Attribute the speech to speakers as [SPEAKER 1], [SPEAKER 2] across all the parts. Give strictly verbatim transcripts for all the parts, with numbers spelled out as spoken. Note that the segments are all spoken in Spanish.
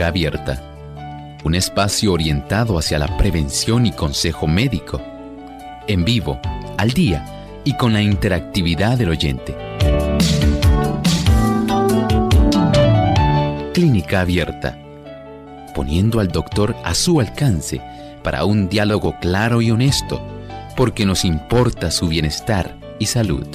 [SPEAKER 1] Clínica Abierta, un espacio orientado hacia la prevención y consejo médico, en vivo, al día y con la interactividad del oyente. Clínica Abierta, poniendo al doctor a su alcance para un diálogo claro y honesto, porque nos importa su bienestar y salud.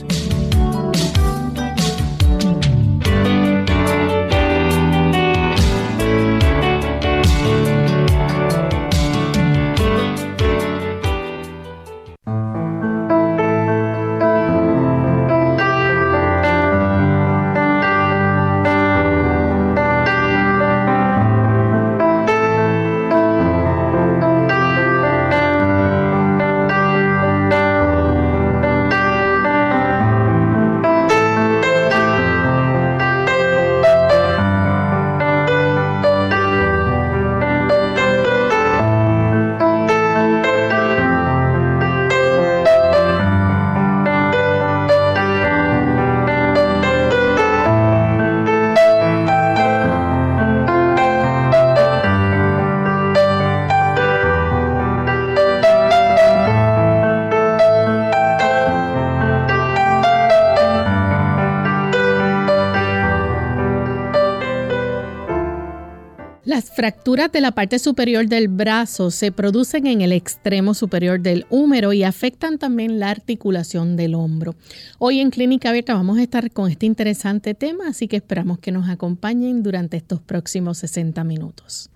[SPEAKER 2] Las fracturas de la parte superior del brazo se producen en el extremo superior del húmero y afectan también la articulación del hombro. Hoy en Clínica Abierta vamos a estar con este interesante tema, así que esperamos que nos acompañen durante estos próximos sesenta minutos.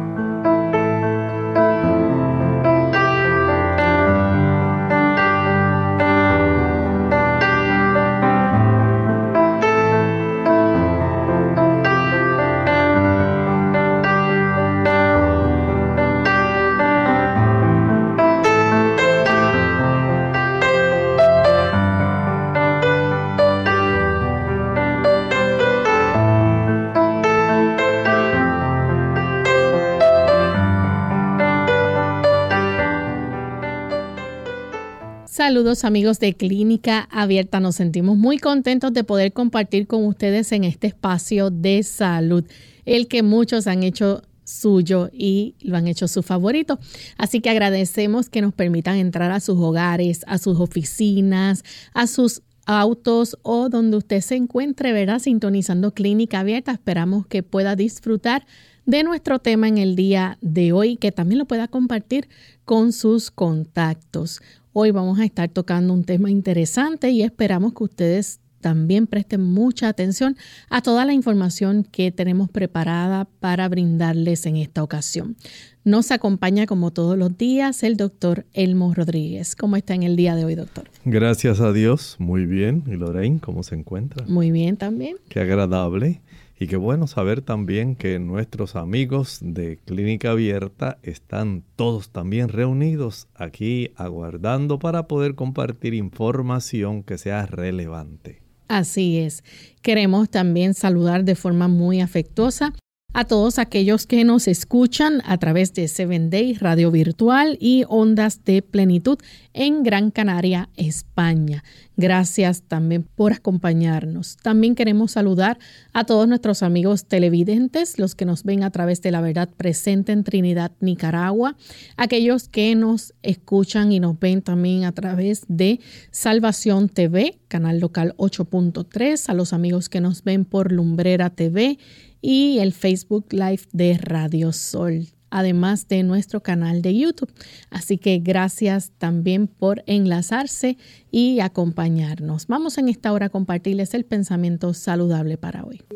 [SPEAKER 2] Saludos amigos de Clínica Abierta, nos sentimos muy contentos de poder compartir con ustedes en este espacio de salud, el que muchos han hecho suyo y lo han hecho su favorito. Así que agradecemos que nos permitan entrar a sus hogares, a sus oficinas, a sus autos o donde usted se encuentre, ¿verdad? Sintonizando Clínica Abierta. Esperamos que pueda disfrutar de nuestro tema en el día de hoy, que también lo pueda compartir con sus contactos. Hoy vamos a estar tocando un tema interesante y esperamos que ustedes también presten mucha atención a toda la información que tenemos preparada para brindarles en esta ocasión. Nos acompaña como todos los días el doctor Elmo Rodríguez. ¿Cómo está en el día de hoy, doctor?
[SPEAKER 3] Gracias a Dios, muy bien. ¿Y Lorraine, cómo se encuentra?
[SPEAKER 2] Muy bien también.
[SPEAKER 3] Qué agradable. Y qué bueno saber también que nuestros amigos de Clínica Abierta están todos también reunidos aquí aguardando para poder compartir información que sea relevante.
[SPEAKER 2] Así es. Queremos también saludar de forma muy afectuosa a todos aquellos que nos escuchan a través de Seven Day Radio Virtual y Ondas de Plenitud en Gran Canaria, España. Gracias también por acompañarnos. También queremos saludar a todos nuestros amigos televidentes, los que nos ven a través de La Verdad Presente en Trinidad, Nicaragua, aquellos que nos escuchan y nos ven también a través de Salvación T V, canal local ocho punto tres, a los amigos que nos ven por Lumbrera T V y el Facebook Live de Radio Sol, además de nuestro canal de YouTube. Así que gracias también por enlazarse y acompañarnos. Vamos en esta hora a compartirles el pensamiento saludable para hoy.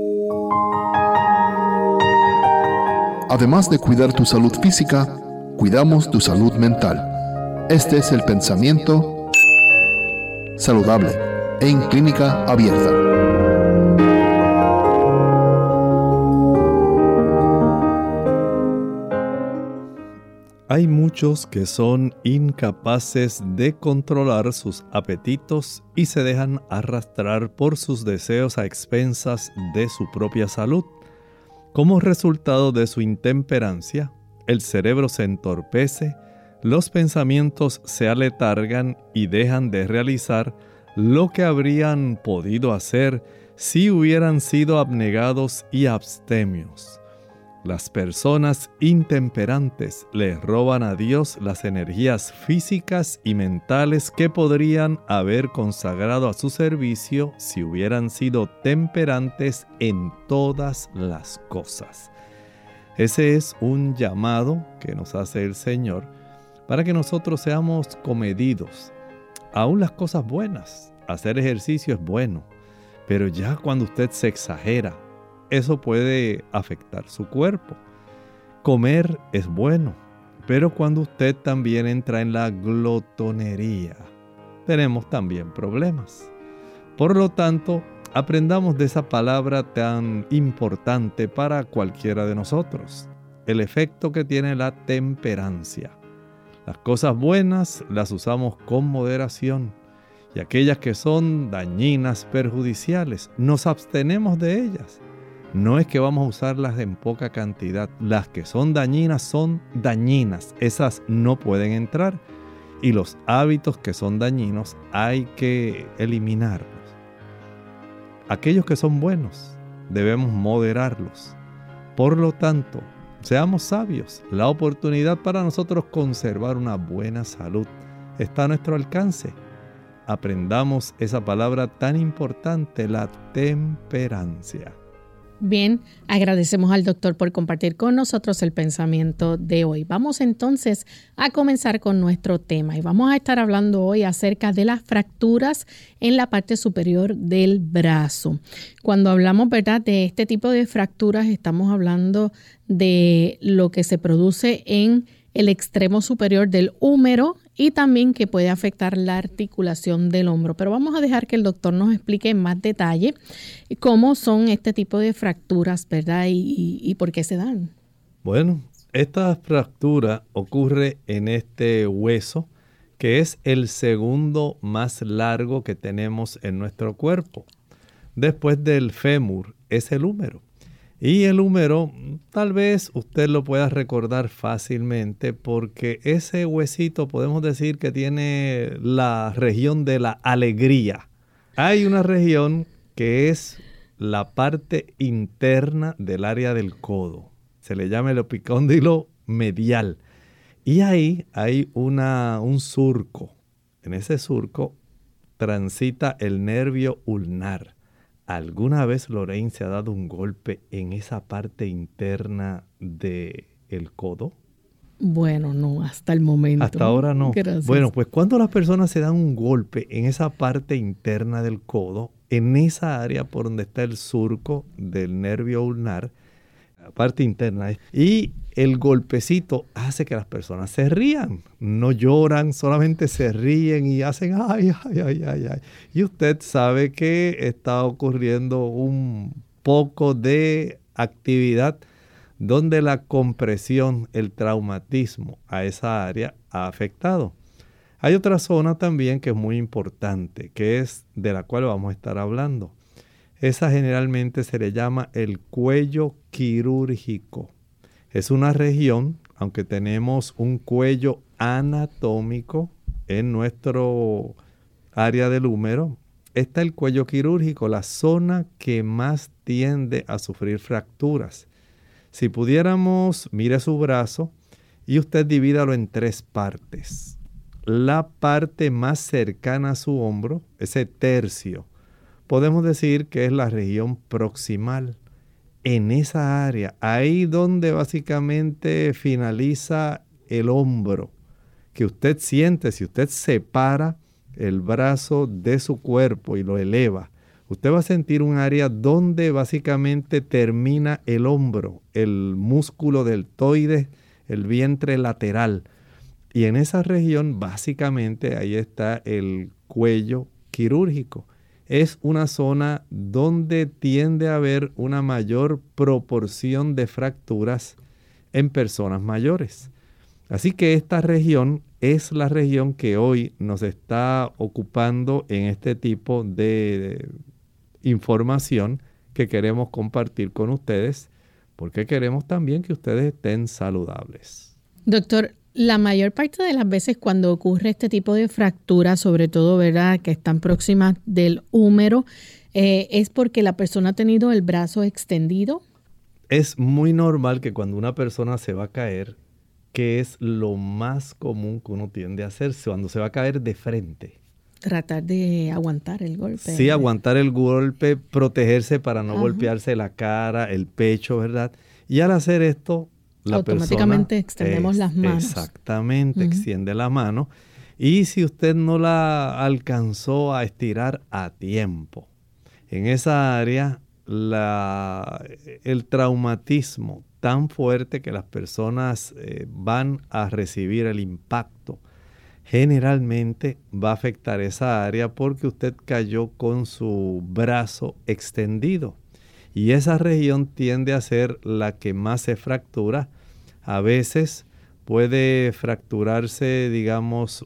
[SPEAKER 4] Además de cuidar tu salud física, cuidamos tu salud mental. Este es el pensamiento saludable en Clínica Abierta.
[SPEAKER 3] Hay muchos que son incapaces de controlar sus apetitos y se dejan arrastrar por sus deseos a expensas de su propia salud. Como resultado de su intemperancia, el cerebro se entorpece, los pensamientos se aletargan y dejan de realizar lo que habrían podido hacer si hubieran sido abnegados y abstemios. Las personas intemperantes le roban a Dios las energías físicas y mentales que podrían haber consagrado a su servicio si hubieran sido temperantes en todas las cosas. Ese es un llamado que nos hace el Señor para que nosotros seamos comedidos. Aún las cosas buenas, hacer ejercicio es bueno, pero ya cuando usted se exagera, eso puede afectar su cuerpo. Comer es bueno, pero cuando usted también entra en la glotonería, tenemos también problemas. Por lo tanto, aprendamos de esa palabra tan importante para cualquiera de nosotros, el efecto que tiene la temperancia. Las cosas buenas las usamos con moderación y aquellas que son dañinas, perjudiciales, nos abstenemos de ellas. No es que vamos a usarlas en poca cantidad. Las que son dañinas son dañinas. Esas no pueden entrar. Y los hábitos que son dañinos hay que eliminarlos. Aquellos que son buenos debemos moderarlos. Por lo tanto, seamos sabios. La oportunidad para nosotros conservar una buena salud está a nuestro alcance. Aprendamos esa palabra tan importante, la temperancia.
[SPEAKER 2] Bien, agradecemos al doctor por compartir con nosotros el pensamiento de hoy. Vamos entonces a comenzar con nuestro tema y vamos a estar hablando hoy acerca de las fracturas en la parte superior del brazo. Cuando hablamos, ¿verdad?, de este tipo de fracturas, estamos hablando de lo que se produce en el extremo superior del húmero y también que puede afectar la articulación del hombro. Pero vamos a dejar que el doctor nos explique en más detalle cómo son este tipo de fracturas, ¿verdad? Y, y, y por qué se dan.
[SPEAKER 3] Bueno, esta fractura ocurre en este hueso, que es el segundo más largo que tenemos en nuestro cuerpo. Después del fémur es el húmero. Y el húmero, tal vez usted lo pueda recordar fácilmente porque ese huesito podemos decir que tiene la región de la alegría. Hay una región que es la parte interna del área del codo. Se le llama el epicóndilo medial. Y ahí hay una, un surco. En ese surco transita el nervio ulnar. ¿Alguna vez, Lorraine, se ha dado un golpe en esa parte interna del codo?
[SPEAKER 2] Bueno, no, hasta el momento.
[SPEAKER 3] Hasta ahora no.
[SPEAKER 2] Gracias.
[SPEAKER 3] Bueno, pues cuando las personas se dan un golpe en esa parte interna del codo, en esa área por donde está el surco del nervio ulnar, la parte interna, y el golpecito hace que las personas se rían. No lloran, solamente se ríen y hacen ay, ay, ay, ay, ay. Y usted sabe que está ocurriendo un poco de actividad donde la compresión, el traumatismo a esa área ha afectado. Hay otra zona también que es muy importante, que es de la cual vamos a estar hablando. Esa generalmente se le llama el cuello quirúrgico. Es una región, aunque tenemos un cuello anatómico en nuestro área del húmero, está el cuello quirúrgico, la zona que más tiende a sufrir fracturas. Si pudiéramos, mire su brazo y usted divídalo en tres partes. La parte más cercana a su hombro, ese tercio, podemos decir que es la región proximal. En esa área, ahí donde básicamente finaliza el hombro, que usted siente, si usted separa el brazo de su cuerpo y lo eleva, usted va a sentir un área donde básicamente termina el hombro, el músculo deltoides, el vientre lateral. Y en esa región, básicamente, ahí está el cuello quirúrgico. Es una zona donde tiende a haber una mayor proporción de fracturas en personas mayores. Así que esta región es la región que hoy nos está ocupando en este tipo de información que queremos compartir con ustedes, porque queremos también que ustedes estén saludables.
[SPEAKER 2] Doctor, la mayor parte de las veces cuando ocurre este tipo de fracturas, sobre todo, ¿verdad?, que están próximas del húmero, eh, ¿es porque la persona ha tenido el brazo extendido?
[SPEAKER 3] es muy normal que cuando una persona se va a caer, que es lo más común que uno tiende a hacer cuando se va a caer de frente.
[SPEAKER 2] Tratar de aguantar el golpe.
[SPEAKER 3] Sí, aguantar el golpe, protegerse para no
[SPEAKER 2] Ajá.
[SPEAKER 3] golpearse la cara, el pecho, ¿verdad? Y al hacer esto, la
[SPEAKER 2] automáticamente
[SPEAKER 3] persona,
[SPEAKER 2] extendemos
[SPEAKER 3] es,
[SPEAKER 2] las manos.
[SPEAKER 3] Exactamente,
[SPEAKER 2] Uh-huh.
[SPEAKER 3] extiende la mano. Y si usted no la alcanzó a estirar a tiempo, en esa área, la, el traumatismo tan fuerte que las personas eh, van a recibir el impacto, generalmente va a afectar esa área porque usted cayó con su brazo extendido. Y esa región tiende a ser la que más se fractura. A veces puede fracturarse, digamos,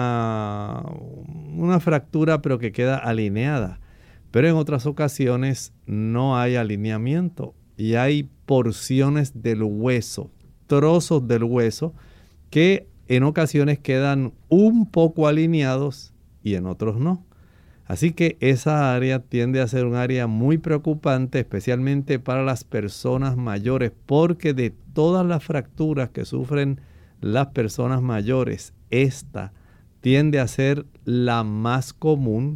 [SPEAKER 3] una, una fractura pero que queda alineada. Pero en otras ocasiones no hay alineamiento y hay porciones del hueso, trozos del hueso que en ocasiones quedan un poco alineados y en otros no. Así que esa área tiende a ser un área muy preocupante, especialmente para las personas mayores, porque de todas las fracturas que sufren las personas mayores, esta tiende a ser la más común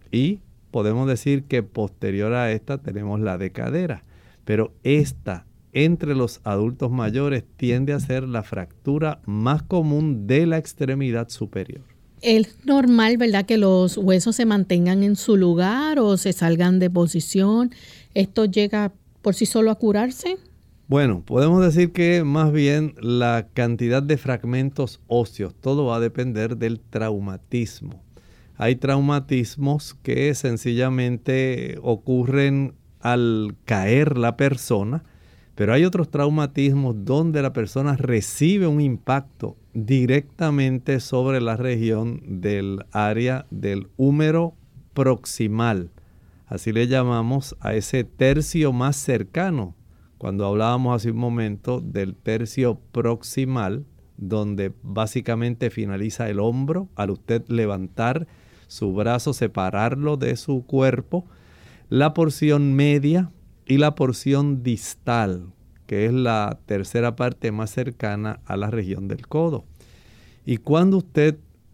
[SPEAKER 3] y podemos decir que posterior a esta tenemos la de cadera. Pero esta, entre los adultos mayores, tiende a ser la fractura más común de la extremidad superior.
[SPEAKER 2] ¿Es normal, verdad, que los huesos se mantengan en su lugar o se salgan de posición? ¿Esto llega por sí solo a curarse?
[SPEAKER 3] Bueno, podemos decir que más bien la cantidad de fragmentos óseos, todo va a depender del traumatismo. Hay traumatismos que sencillamente ocurren al caer la persona, pero hay otros traumatismos donde la persona recibe un impacto directamente sobre la región del área del húmero proximal. Así le llamamos a ese tercio más cercano. Cuando hablábamos hace un momento del tercio proximal, donde básicamente finaliza el hombro, al usted levantar su brazo, separarlo de su cuerpo, la porción media y la porción distal, que es la tercera parte más cercana a la región del codo. Y cuando usted,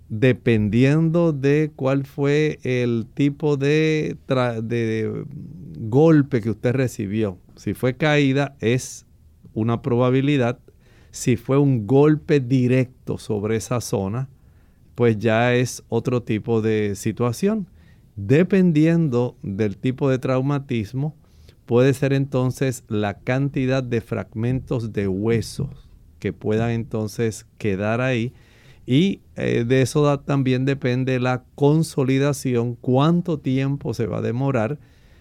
[SPEAKER 3] dependiendo de cuál fue el tipo de, tra- de golpe que usted recibió, si fue caída es una probabilidad, si fue un golpe directo sobre esa zona, pues ya es otro tipo de situación. Dependiendo del tipo de traumatismo, puede ser entonces la cantidad de fragmentos de huesos que puedan entonces quedar ahí. Y eh, de eso da, también depende la consolidación, cuánto tiempo se va a demorar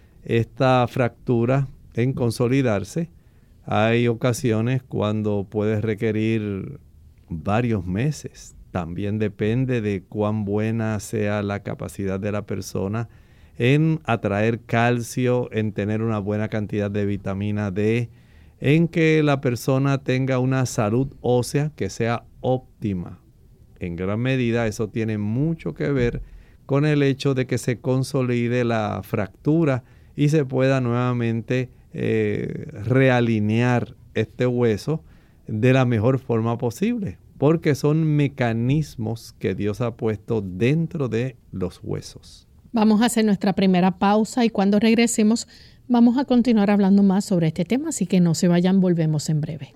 [SPEAKER 3] esta fractura en consolidarse. Hay ocasiones cuando puede requerir varios meses. También depende de cuán buena sea la capacidad de la persona en atraer calcio, en tener una buena cantidad de vitamina D, en que la persona tenga una salud ósea que sea óptima. En gran medida eso tiene mucho que ver con el hecho de que se consolide la fractura y se pueda nuevamente eh, realinear este hueso de la mejor forma posible, porque son mecanismos que Dios ha puesto dentro de los huesos.
[SPEAKER 2] Vamos a hacer nuestra primera pausa y cuando regresemos vamos a continuar hablando más sobre este tema, así que no se vayan, volvemos en breve.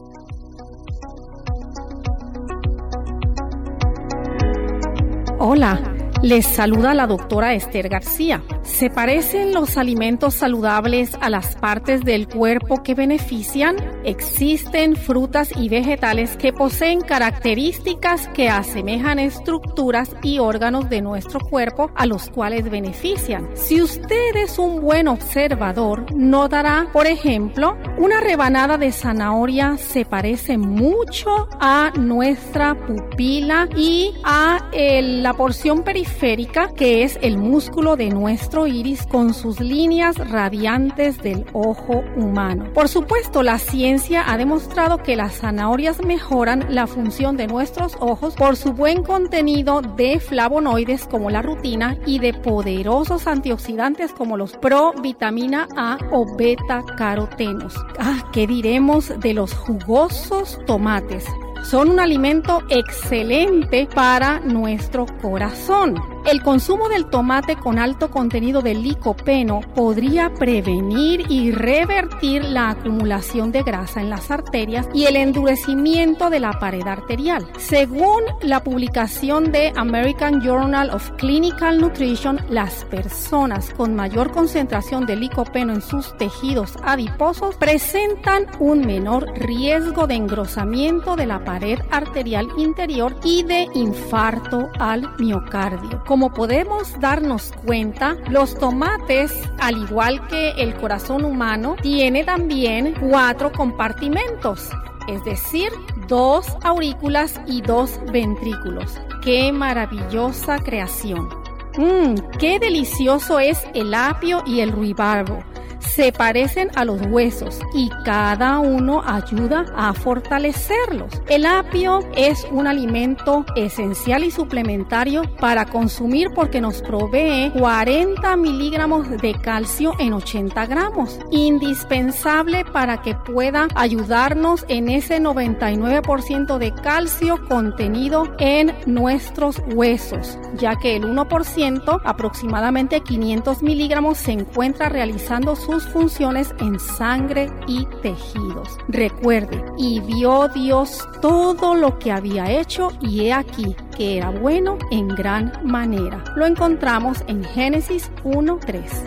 [SPEAKER 5] Hola, les saluda la doctora Esther García. ¿Se parecen los alimentos saludables a las partes del cuerpo que benefician? Existen frutas y vegetales que poseen características que asemejan estructuras y órganos de nuestro cuerpo a los cuales benefician. Si usted es un buen observador, notará, por ejemplo, una rebanada de zanahoria se parece mucho a nuestra pupila y a el, la porción periférica que es el músculo de nuestro nuestro iris con sus líneas radiantes del ojo humano. Por supuesto, la ciencia ha demostrado que las zanahorias mejoran la función de nuestros ojos por su buen contenido de flavonoides como la rutina y de poderosos antioxidantes como los provitamina A o beta-carotenos. Ah, ¿qué diremos de los jugosos tomates? Son un alimento excelente para nuestro corazón. El consumo del tomate con alto contenido de licopeno podría prevenir y revertir la acumulación de grasa en las arterias y el endurecimiento de la pared arterial. Según la publicación de American Journal of Clinical Nutrition, las personas con mayor concentración de licopeno en sus tejidos adiposos presentan un menor riesgo de engrosamiento de la pared arterial interior y de infarto al miocardio. Como podemos darnos cuenta, los tomates, al igual que el corazón humano, tiene también cuatro compartimentos, es decir, dos aurículas y dos ventrículos. ¡Qué maravillosa creación! ¡Mmm! ¡Qué delicioso es el apio y el ruibarbo! Se parecen a los huesos y cada uno ayuda a fortalecerlos. El apio es un alimento esencial y suplementario para consumir porque nos provee cuarenta miligramos de calcio en ochenta gramos, indispensable para que pueda ayudarnos en ese noventa y nueve por ciento de calcio contenido en nuestros huesos, ya que el uno por ciento, aproximadamente quinientos miligramos, se encuentra realizando sus funciones en sangre y tejidos. Recuerde, y vio Dios todo lo que había hecho, y he aquí que era bueno en gran manera. Lo encontramos en Génesis uno tres.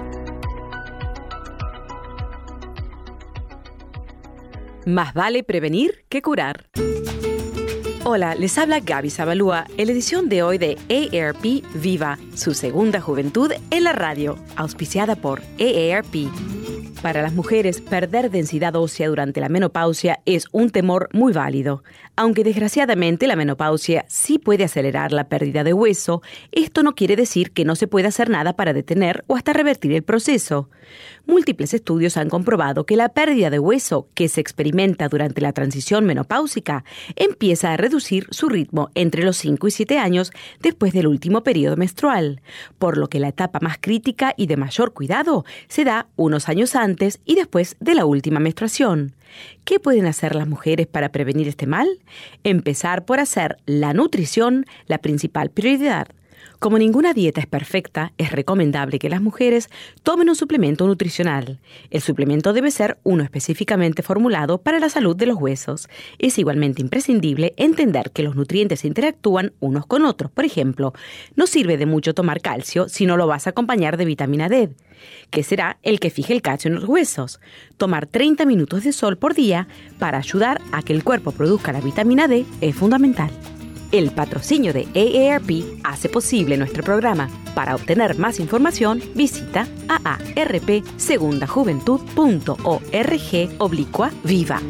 [SPEAKER 6] Más vale prevenir que curar. Hola, les habla Gaby Zabalúa en la edición de hoy de A A R P Viva, su segunda juventud en la radio, auspiciada por A A R P. Para las mujeres, perder densidad ósea durante la menopausia es un temor muy válido. Aunque desgraciadamente la menopausia sí puede acelerar la pérdida de hueso, esto no quiere decir que no se pueda hacer nada para detener o hasta revertir el proceso. Múltiples estudios han comprobado que la pérdida de hueso que se experimenta durante la transición menopáusica empieza a reducir su ritmo entre los cinco y siete años después del último periodo menstrual, por lo que la etapa más crítica y de mayor cuidado se da unos años antes y después de la última menstruación. ¿Qué pueden hacer las mujeres para prevenir este mal? Empezar por hacer la nutrición la principal prioridad. Como ninguna dieta es perfecta, es recomendable que las mujeres tomen un suplemento nutricional. El suplemento debe ser uno específicamente formulado para la salud de los huesos. Es igualmente imprescindible entender que los nutrientes interactúan unos con otros. Por ejemplo, no sirve de mucho tomar calcio si no lo vas a acompañar de vitamina D, que será el que fije el calcio en los huesos. Tomar treinta minutos de sol por día para ayudar a que el cuerpo produzca la vitamina D es fundamental. El patrocinio de A A R P hace posible nuestro programa. Para obtener más información, visita a a r p segunda juventud punto org oblicua viva.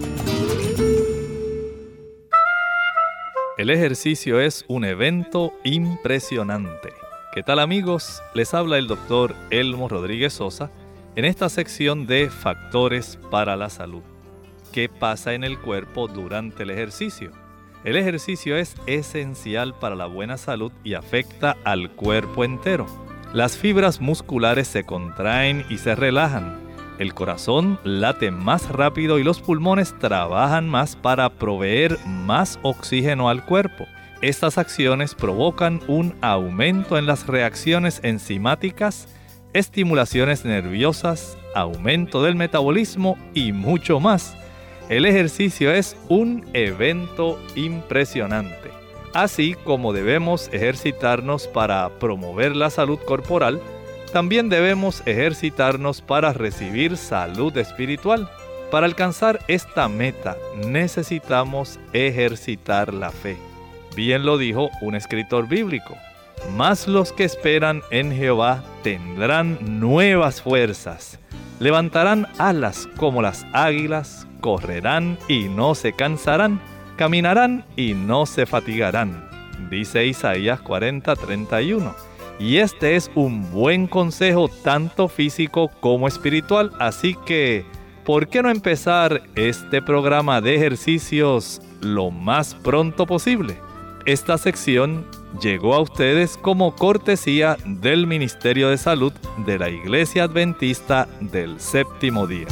[SPEAKER 3] El ejercicio es un evento impresionante. ¿Qué tal, amigos? Les habla el doctor Elmo Rodríguez Sosa en esta sección de Factores para la Salud. ¿Qué pasa en el cuerpo durante el ejercicio? El ejercicio es esencial para la buena salud y afecta al cuerpo entero. Las fibras musculares se contraen y se relajan. El corazón late más rápido y los pulmones trabajan más para proveer más oxígeno al cuerpo. Estas acciones provocan un aumento en las reacciones enzimáticas, estimulaciones nerviosas, aumento del metabolismo y mucho más. El ejercicio es un evento impresionante. Así como debemos ejercitarnos para promover la salud corporal, también debemos ejercitarnos para recibir salud espiritual. Para alcanzar esta meta, necesitamos ejercitar la fe. Bien lo dijo un escritor bíblico: mas los que esperan en Jehová tendrán nuevas fuerzas, levantarán alas como las águilas, correrán y no se cansarán, caminarán y no se fatigarán. Dice Isaías cuarenta, treinta y uno. Y este es un buen consejo tanto físico como espiritual. Así que, ¿por qué no empezar este programa de ejercicios lo más pronto posible? Esta sección llegó a ustedes como cortesía del Ministerio de Salud de la Iglesia Adventista del Séptimo Día.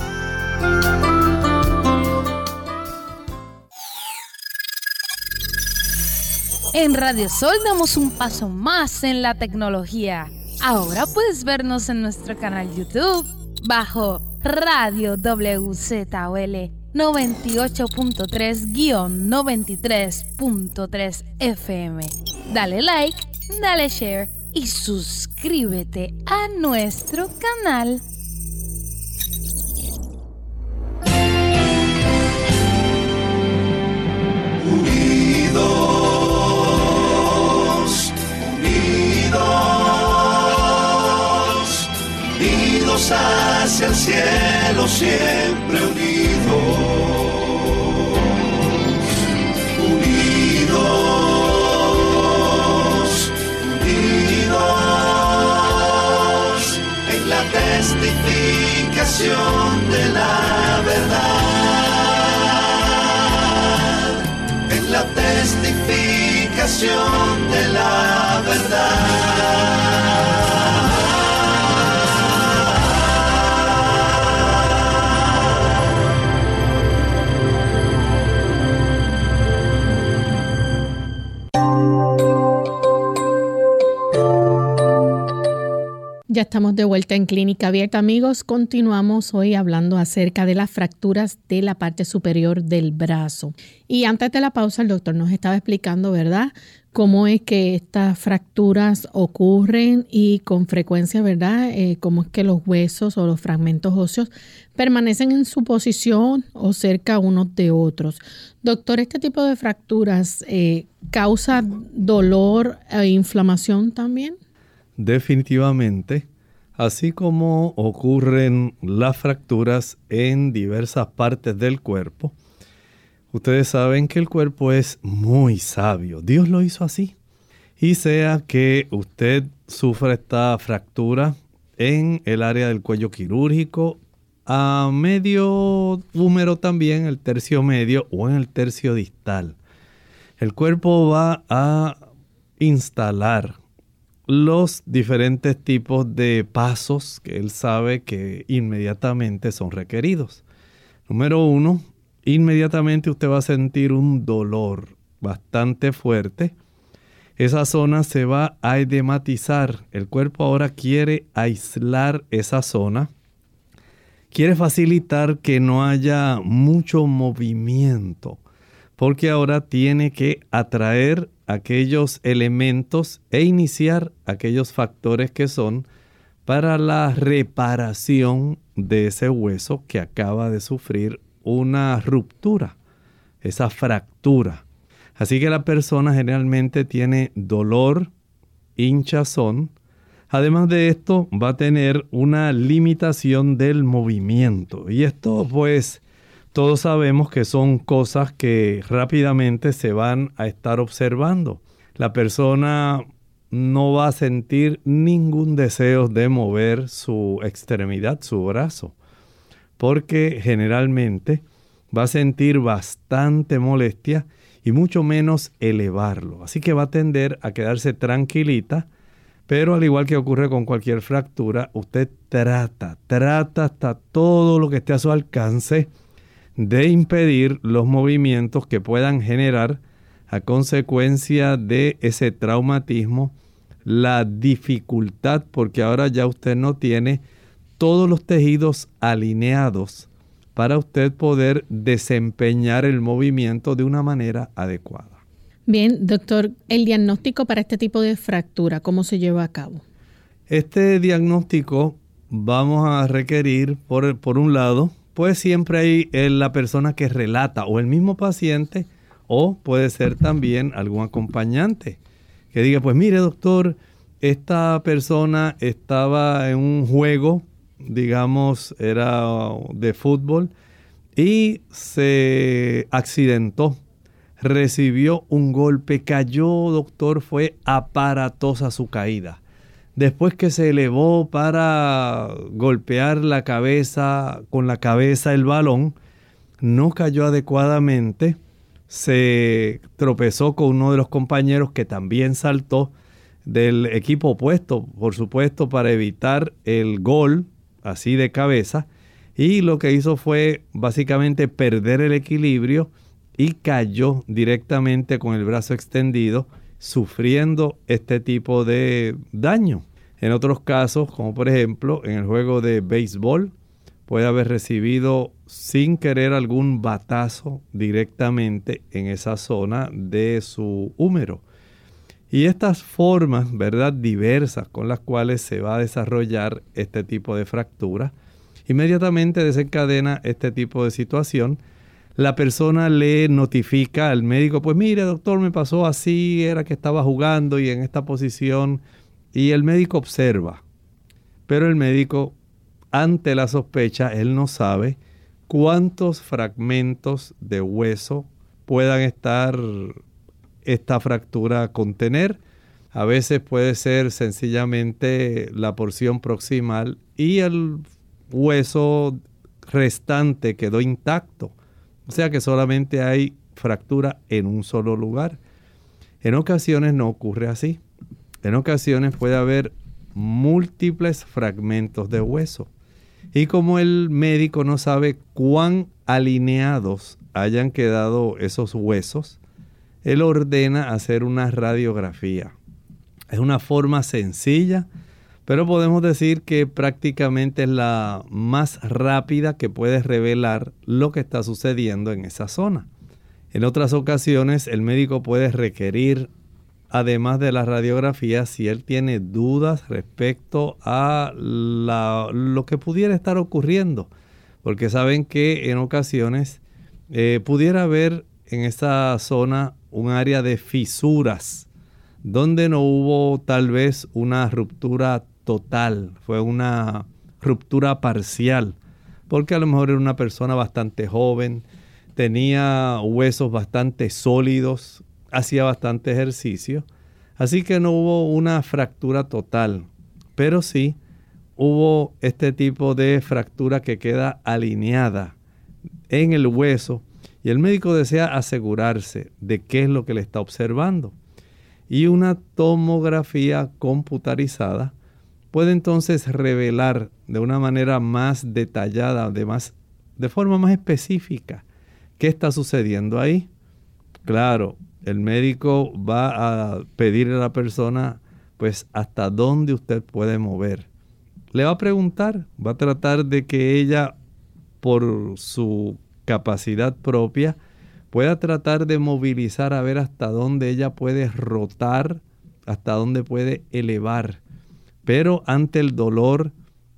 [SPEAKER 7] En Radio Sol damos un paso más en la tecnología. Ahora puedes vernos en nuestro canal YouTube bajo Radio W Z O L noventa y ocho punto tres noventa y tres punto tres F M. Dale like, dale share y suscríbete a nuestro canal.
[SPEAKER 8] Unidos, unidos, unidos hacia el cielo, siempre unidos. Unidos, unidos, en la testificación de la verdad, en la testificación de la verdad.
[SPEAKER 2] Ya estamos de vuelta en Clínica Abierta, amigos. Continuamos hoy hablando acerca de las fracturas de la parte superior del brazo. Y antes de la pausa, el doctor nos estaba explicando, ¿verdad?, cómo es que estas fracturas ocurren y con frecuencia, ¿verdad?, eh, cómo es que los huesos o los fragmentos óseos permanecen en su posición o cerca unos de otros. Doctor, ¿este tipo de fracturas eh, causa dolor e inflamación también?
[SPEAKER 3] Definitivamente, así como ocurren las fracturas en diversas partes del cuerpo, ustedes saben que el cuerpo es muy sabio. Dios lo hizo así. Y sea que usted sufra esta fractura en el área del cuello quirúrgico, a medio húmero también, el tercio medio o en el tercio distal, el cuerpo va a instalar los diferentes tipos de pasos que él sabe que inmediatamente son requeridos. Número uno, inmediatamente usted va a sentir un dolor bastante fuerte. Esa zona se va a edematizar. El cuerpo ahora quiere aislar esa zona. Quiere facilitar que no haya mucho movimiento, porque ahora tiene que atraer aquellos elementos e iniciar aquellos factores que son para la reparación de ese hueso que acaba de sufrir una ruptura, esa fractura. Así que la persona generalmente tiene dolor, hinchazón. Además de esto, va a tener una limitación del movimiento. Y esto, pues, todos sabemos que son cosas que rápidamente se van a estar observando. La persona no va a sentir ningún deseo de mover su extremidad, su brazo, porque generalmente va a sentir bastante molestia y mucho menos elevarlo. Así que va a tender a quedarse tranquilita, pero al igual que ocurre con cualquier fractura, usted trata, trata hasta todo lo que esté a su alcance de impedir los movimientos que puedan generar a consecuencia de ese traumatismo la dificultad, porque ahora ya usted no tiene todos los tejidos alineados para usted poder desempeñar el movimiento de una manera adecuada.
[SPEAKER 2] Bien, doctor, el diagnóstico para este tipo de fractura, ¿cómo se lleva a cabo?
[SPEAKER 3] Este diagnóstico vamos a requerir, por, por un lado, pues siempre hay la persona que relata o el mismo paciente, o puede ser también algún acompañante que diga, pues mire doctor, esta persona estaba en un juego, digamos, era de fútbol y se accidentó, recibió un golpe, cayó doctor, fue aparatosa su caída. después que se elevó para golpear la cabeza, con la cabeza el balón, no cayó adecuadamente, se tropezó con uno de los compañeros que también saltó del equipo opuesto, por supuesto, para evitar el gol así de cabeza, y lo que hizo fue básicamente perder el equilibrio y cayó directamente con el brazo extendido, sufriendo este tipo de daño. En otros casos, como por ejemplo en el juego de béisbol, puede haber recibido sin querer algún batazo directamente en esa zona de su húmero. Y estas formas, ¿verdad?, diversas con las cuales se va a desarrollar este tipo de fractura, inmediatamente desencadena este tipo de situación. La persona le notifica al médico, pues mire doctor, me pasó así, era que estaba jugando y en esta posición, y el médico observa. Pero el médico, ante la sospecha, él no sabe cuántos fragmentos de hueso puedan estar esta fractura contener. A veces puede ser sencillamente la porción proximal y el hueso restante quedó intacto. O sea que solamente hay fractura en un solo lugar. En ocasiones no ocurre así. En ocasiones puede haber múltiples fragmentos de hueso. Y como el médico no sabe cuán alineados hayan quedado esos huesos, él ordena hacer una radiografía. Es una forma sencilla, pero podemos decir que prácticamente es la más rápida que puede revelar lo que está sucediendo en esa zona. En otras ocasiones, el médico puede requerir, además de la radiografía, si él tiene dudas respecto a la, lo que pudiera estar ocurriendo. Porque saben que en ocasiones eh, pudiera haber en esa zona un área de fisuras, donde no hubo tal vez una ruptura total, fue una ruptura parcial, porque a lo mejor era una persona bastante joven, tenía huesos bastante sólidos, hacía bastante ejercicio, así que no hubo una fractura total, pero sí hubo este tipo de fractura que queda alineada en el hueso y el médico desea asegurarse de qué es lo que le está observando. Y una tomografía computarizada puede entonces revelar de una manera más detallada, de, más, de forma más específica, qué está sucediendo ahí. Claro, el médico va a pedirle a la persona, pues, hasta dónde usted puede mover. Le va a preguntar, va a tratar de que ella, por su capacidad propia, pueda tratar de movilizar a ver hasta dónde ella puede rotar, hasta dónde puede elevar. Pero ante el dolor,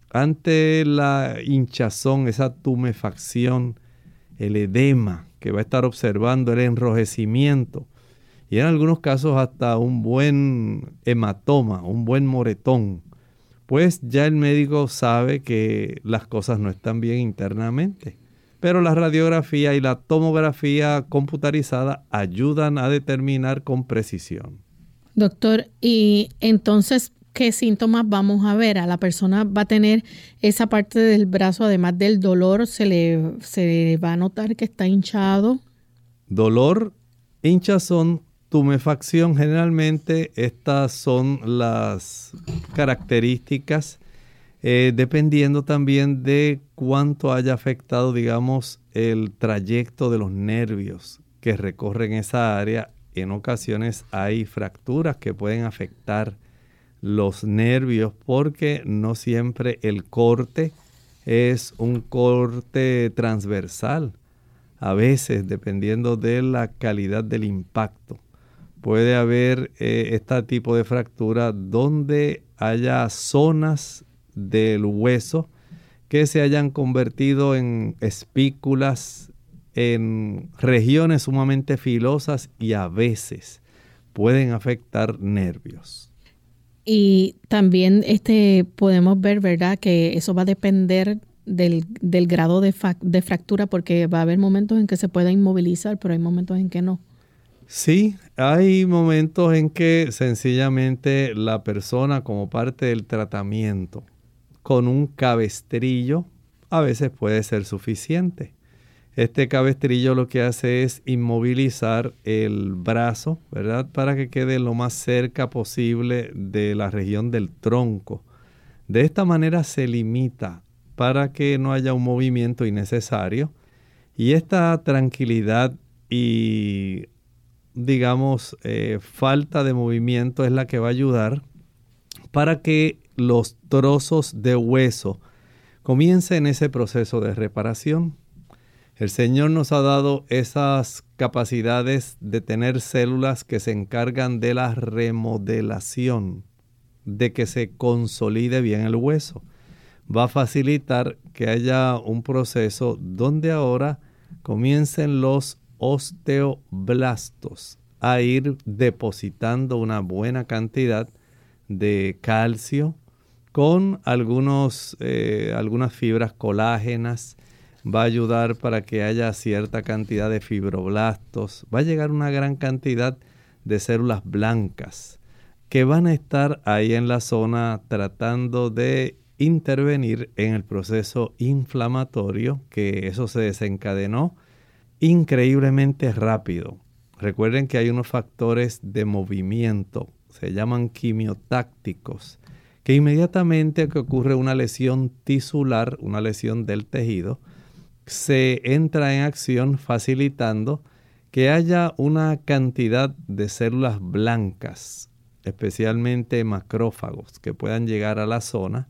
[SPEAKER 3] ante la hinchazón, esa tumefacción, el edema que va a estar observando, el enrojecimiento y en algunos casos hasta un buen hematoma, un buen moretón, pues ya el médico sabe que las cosas no están bien internamente. Pero la radiografía y la tomografía computarizada ayudan a determinar con precisión.
[SPEAKER 2] Doctor, y entonces, ¿qué síntomas vamos a ver? A la persona va a tener esa parte del brazo, además del dolor, se le, se va a notar que está hinchado.
[SPEAKER 3] Dolor, hinchazón, tumefacción, generalmente estas son las características, eh, dependiendo también de cuánto haya afectado, digamos, el trayecto de los nervios que recorren esa área. En ocasiones hay fracturas que pueden afectar los nervios porque no siempre el corte es un corte transversal. A veces, dependiendo de la calidad del impacto, puede haber eh, este tipo de fractura donde haya zonas del hueso que se hayan convertido en espículas, en regiones sumamente filosas y a veces pueden afectar nervios.
[SPEAKER 2] Y también este, podemos ver, ¿verdad?, que eso va a depender del, del grado de, fa- de fractura, porque va a haber momentos en que se pueda inmovilizar, pero hay momentos en que no.
[SPEAKER 3] Sí, hay momentos en que sencillamente la persona, como parte del tratamiento, con un cabestrillo a veces puede ser suficiente. Este cabestrillo lo que hace es inmovilizar el brazo, ¿verdad? Para que quede lo más cerca posible de la región del tronco. De esta manera se limita para que no haya un movimiento innecesario. Y esta tranquilidad y, digamos, eh, falta de movimiento es la que va a ayudar para que los trozos de hueso comiencen ese proceso de reparación. El Señor nos ha dado esas capacidades de tener células que se encargan de la remodelación, de que se consolide bien el hueso. Va a facilitar que haya un proceso donde ahora comiencen los osteoblastos a ir depositando una buena cantidad de calcio con algunos, eh, algunas fibras colágenas. Va a ayudar para que haya cierta cantidad de fibroblastos. Va a llegar una gran cantidad de células blancas que van a estar ahí en la zona tratando de intervenir en el proceso inflamatorio, que eso se desencadenó increíblemente rápido. Recuerden que hay unos factores de movimiento, se llaman quimiotácticos, que inmediatamente que ocurre una lesión tisular, una lesión del tejido, se entra en acción facilitando que haya una cantidad de células blancas, especialmente macrófagos, que puedan llegar a la zona.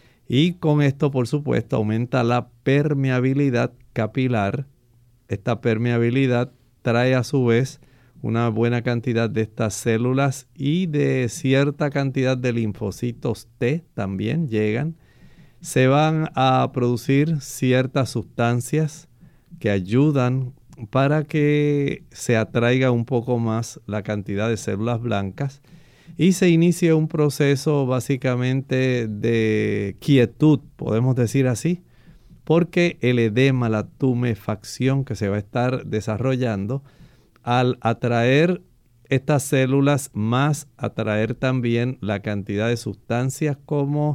[SPEAKER 3] Y con esto, por supuesto, aumenta la permeabilidad capilar. Esta permeabilidad trae a su vez una buena cantidad de estas células y de cierta cantidad de linfocitos T también llegan. Se van a producir ciertas sustancias que ayudan para que se atraiga un poco más la cantidad de células blancas y se inicia un proceso básicamente de quietud, podemos decir así, porque el edema, la tumefacción que se va a estar desarrollando, al atraer estas células más atraer también la cantidad de sustancias como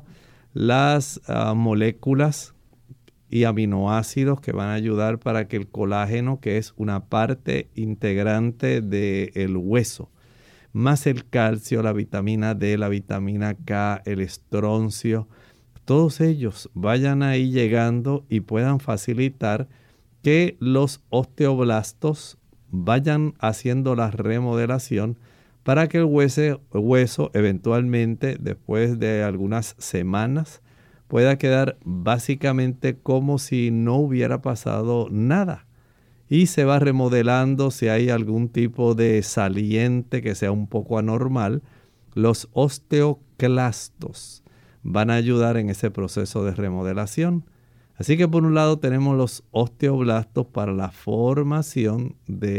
[SPEAKER 3] las uh, moléculas y aminoácidos que van a ayudar para que el colágeno, que es una parte integrante del hueso, más el calcio, la vitamina D, la vitamina K, el estroncio, todos ellos vayan ahí llegando y puedan facilitar que los osteoblastos vayan haciendo la remodelación para que el hueso, hueso eventualmente, después de algunas semanas, pueda quedar básicamente como si no hubiera pasado nada. Y se va remodelando si hay algún tipo de saliente que sea un poco anormal. Los osteoclastos van a ayudar en ese proceso de remodelación. Así que por un lado tenemos los osteoblastos para la formación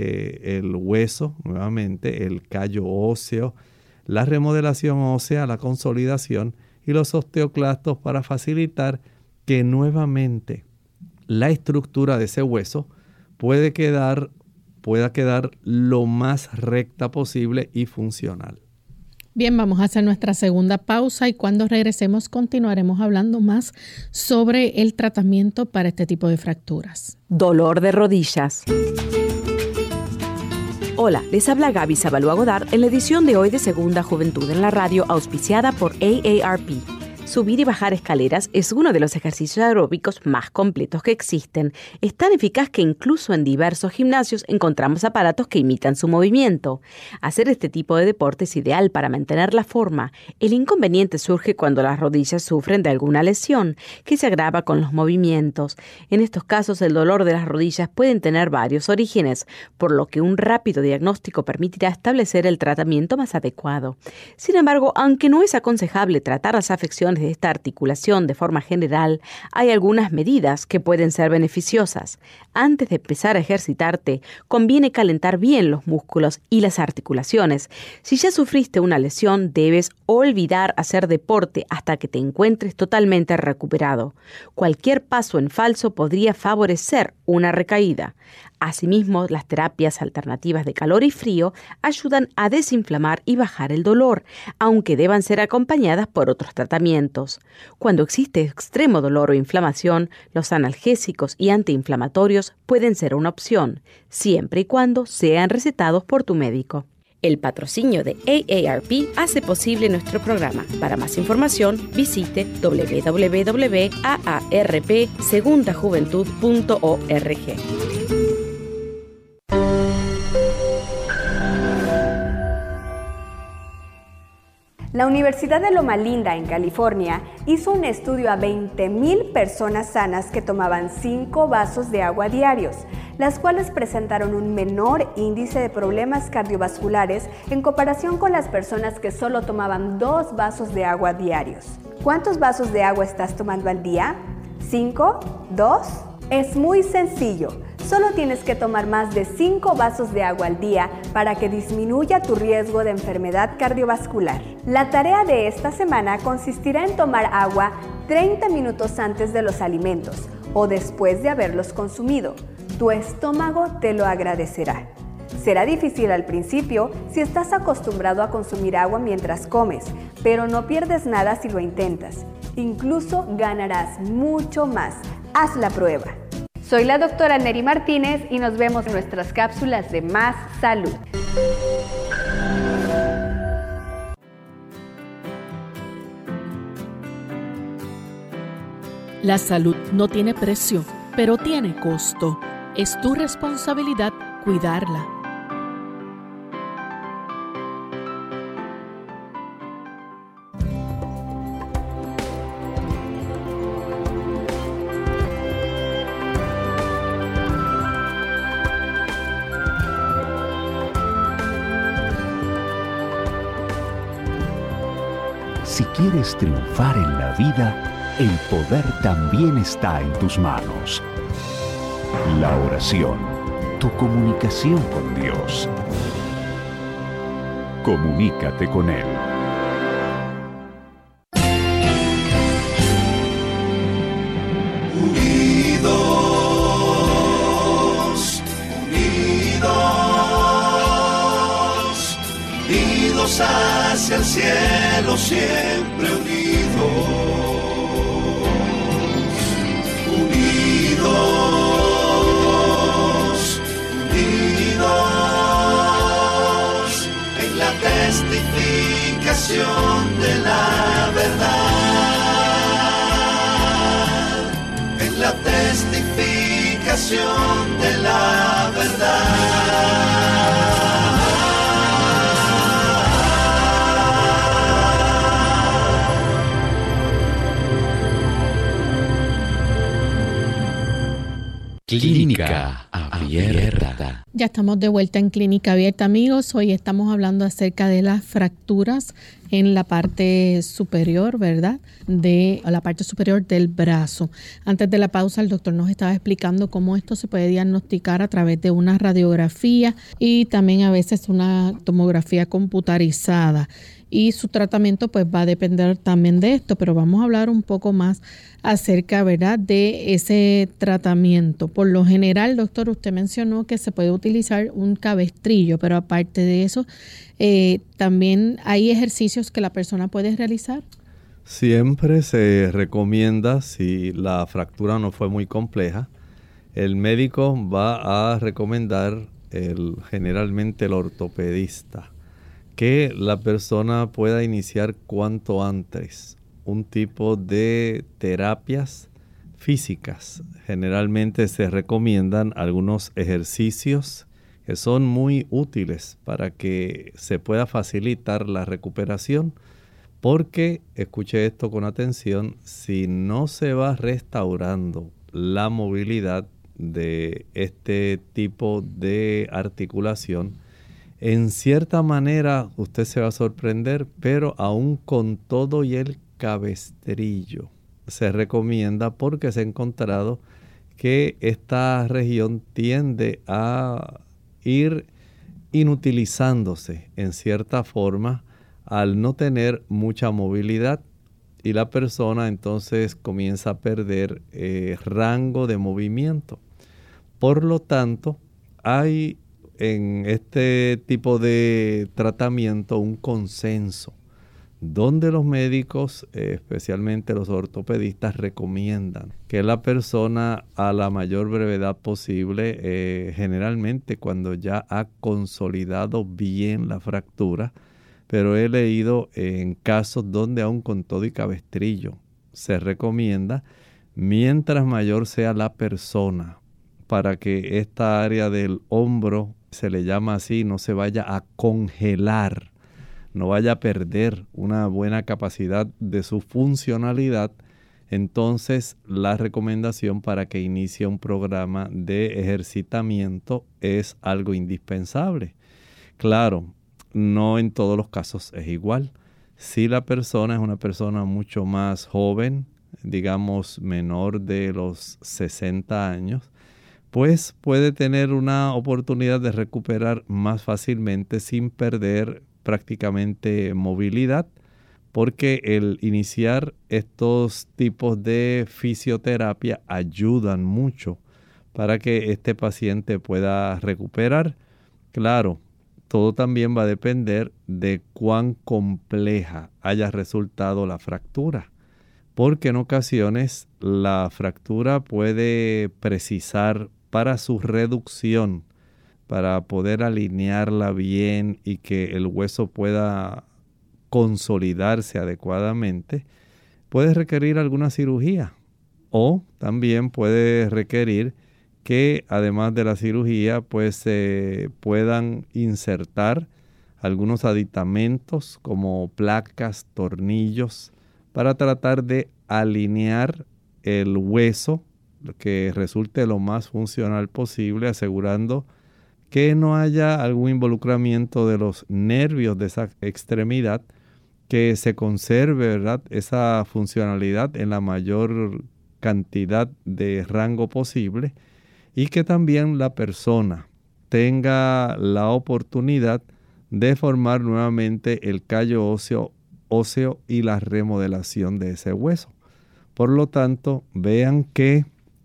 [SPEAKER 3] del hueso, nuevamente el callo óseo, la remodelación ósea, la consolidación, y los osteoclastos para facilitar que nuevamente la estructura de ese hueso puede quedar, pueda quedar lo más recta posible y funcional.
[SPEAKER 2] Bien, vamos a hacer nuestra segunda pausa y cuando regresemos continuaremos hablando más sobre el tratamiento para este tipo de fracturas.
[SPEAKER 6] Dolor de rodillas. Hola, les habla Gaby Zabalúa Godard en la edición de hoy de Segunda Juventud en la Radio, auspiciada por A A R P. Subir y bajar escaleras es uno de los ejercicios aeróbicos más completos que existen. Es tan eficaz que incluso en diversos gimnasios encontramos aparatos que imitan su movimiento. Hacer este tipo de deporte es ideal para mantener la forma. El inconveniente surge cuando las rodillas sufren de alguna lesión, que se agrava con los movimientos. En estos casos, el dolor de las rodillas pueden tener varios orígenes, por lo que un rápido diagnóstico permitirá establecer el tratamiento más adecuado. Sin embargo, aunque no es aconsejable tratar las afecciones de esta articulación de forma general, hay algunas medidas que pueden ser beneficiosas. Antes de empezar a ejercitarte, conviene calentar bien los músculos y las articulaciones. Si ya sufriste una lesión, debes olvidar hacer deporte hasta que te encuentres totalmente recuperado. Cualquier paso en falso podría favorecer una recaída. Asimismo, las terapias alternativas de calor y frío ayudan a desinflamar y bajar el dolor, aunque deban ser acompañadas por otros tratamientos. Cuando existe extremo dolor o inflamación, los analgésicos y antiinflamatorios pueden ser una opción, siempre y cuando sean recetados por tu médico. El patrocinio de A A R P hace posible nuestro programa. Para más información, visite doble u doble u doble u punto a a r p segunda juventud punto org.
[SPEAKER 9] La Universidad de Loma Linda, en California, hizo un estudio a veinte mil personas sanas que tomaban cinco vasos de agua diarios, las cuales presentaron un menor índice de problemas cardiovasculares en comparación con las personas que solo tomaban dos vasos de agua diarios. ¿Cuántos vasos de agua estás tomando al día? ¿Cinco? ¿Dos? Es muy sencillo. Solo tienes que tomar más de cinco vasos de agua al día para que disminuya tu riesgo de enfermedad cardiovascular. La tarea de esta semana consistirá en tomar agua treinta minutos antes de los alimentos o después de haberlos consumido. Tu estómago te lo agradecerá. Será difícil al principio si estás acostumbrado a consumir agua mientras comes, pero no pierdes nada si lo intentas. Incluso ganarás mucho más. Haz la prueba. Soy la doctora Neri Martínez y nos vemos en nuestras cápsulas de Más Salud.
[SPEAKER 2] La salud no tiene precio, pero tiene costo. Es tu responsabilidad cuidarla.
[SPEAKER 10] Si quieres triunfar en la vida, el poder también está en tus manos. La oración, tu comunicación con Dios. Comunícate con Él.
[SPEAKER 8] Unidos, unidos, unidos hacia el cielo, siempre unidos. Unidos, unidos, en la testificación de la verdad, en la testificación de la verdad.
[SPEAKER 1] Clínica Abierta.
[SPEAKER 2] Ya estamos de vuelta en Clínica Abierta, amigos. Hoy estamos hablando acerca de las fracturas en la parte superior, ¿verdad? De la parte superior del brazo. Antes de la pausa, el doctor nos estaba explicando cómo esto se puede diagnosticar a través de una radiografía y también a veces una tomografía computarizada. Y su tratamiento pues va a depender también de esto, pero vamos a hablar un poco más acerca, ¿verdad?, de ese tratamiento. Por lo general, doctor, usted mencionó que se puede utilizar un cabestrillo, pero aparte de eso, eh, ¿también hay ejercicios que la persona puede realizar?
[SPEAKER 3] Siempre se recomienda, si la fractura no fue muy compleja, el médico va a recomendar el, generalmente el ortopedista, que la persona pueda iniciar cuanto antes un tipo de terapias físicas. Generalmente se recomiendan algunos ejercicios que son muy útiles para que se pueda facilitar la recuperación, porque, escuche esto con atención, si no se va restaurando la movilidad de este tipo de articulación, en cierta manera usted se va a sorprender, pero aún con todo y el cabestrillo se recomienda, porque se ha encontrado que esta región tiende a ir inutilizándose en cierta forma al no tener mucha movilidad, y la persona entonces comienza a perder eh, rango de movimiento. Por lo tanto, hay en este tipo de tratamiento un consenso donde los médicos, especialmente los ortopedistas, recomiendan que la persona a la mayor brevedad posible, eh, generalmente cuando ya ha consolidado bien la fractura, pero he leído en casos donde aún con todo y cabestrillo se recomienda, mientras mayor sea la persona, para que esta área del hombro, se le llama así, no se vaya a congelar, no vaya a perder una buena capacidad de su funcionalidad, entonces la recomendación para que inicie un programa de ejercitamiento es algo indispensable. Claro, no en todos los casos es igual. Si la persona es una persona mucho más joven, digamos menor de los sesenta años, pues puede tener una oportunidad de recuperar más fácilmente sin perder prácticamente movilidad, porque el iniciar estos tipos de fisioterapia ayudan mucho para que este paciente pueda recuperar. Claro, todo también va a depender de cuán compleja haya resultado la fractura, porque en ocasiones la fractura puede precisar para su reducción, para poder alinearla bien y que el hueso pueda consolidarse adecuadamente, puede requerir alguna cirugía, o también puede requerir que además de la cirugía pues se puedan insertar algunos aditamentos como placas, tornillos, para tratar de alinear el hueso que resulte lo más funcional posible, asegurando que no haya algún involucramiento de los nervios de esa extremidad, que se conserve, ¿verdad?, esa funcionalidad en la mayor cantidad de rango posible, y que también la persona tenga la oportunidad de formar nuevamente el callo óseo, óseo y la remodelación de ese hueso. Por lo tanto, vean que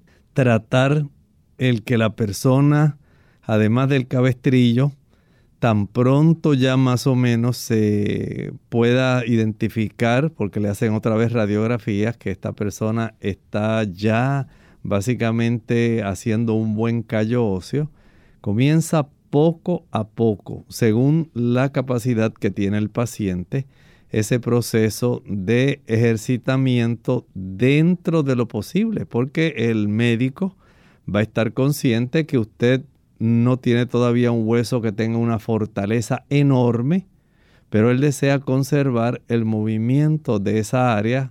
[SPEAKER 3] tratar el que la persona, además del cabestrillo, tan pronto ya más o menos se pueda identificar, porque le hacen otra vez radiografías, que esta persona está ya básicamente haciendo un buen callo óseo, comienza poco a poco, según la capacidad que tiene el paciente, ese proceso de ejercitamiento dentro de lo posible, porque el médico va a estar consciente que usted no tiene todavía un hueso que tenga una fortaleza enorme, pero él desea conservar el movimiento de esa área